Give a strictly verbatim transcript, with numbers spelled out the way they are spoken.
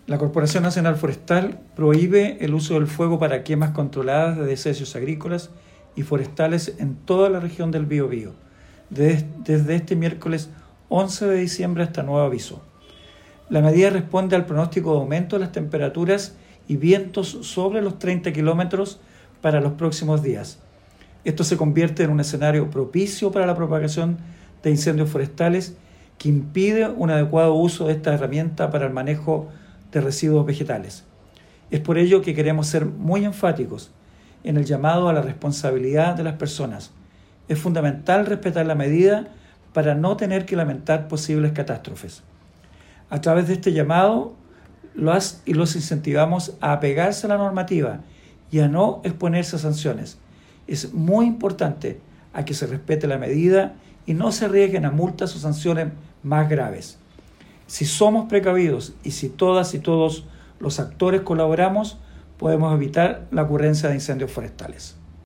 La Corporación Nacional Forestal prohíbe el uso del fuego para quemas controladas de desechos agrícolas y forestales en toda la región del Biobío, desde este miércoles once de diciembre hasta nuevo aviso. La medida responde al pronóstico de aumento de las temperaturas y vientos sobre los treinta kilómetros para los próximos días. Esto se convierte en un escenario propicio para la propagación de incendios forestales que impide un adecuado uso de esta herramienta para el manejo de residuos vegetales. Es por ello que queremos ser muy enfáticos en el llamado a la responsabilidad de las personas. Es fundamental respetar la medida para no tener que lamentar posibles catástrofes. A través de este llamado, los y los incentivamos a apegarse a la normativa y a no exponerse a sanciones. Es muy importante a que se respete la medida y no se arriesguen a multas o sanciones más graves. Si somos precavidos y si todas y todos los actores colaboramos, podemos evitar la ocurrencia de incendios forestales.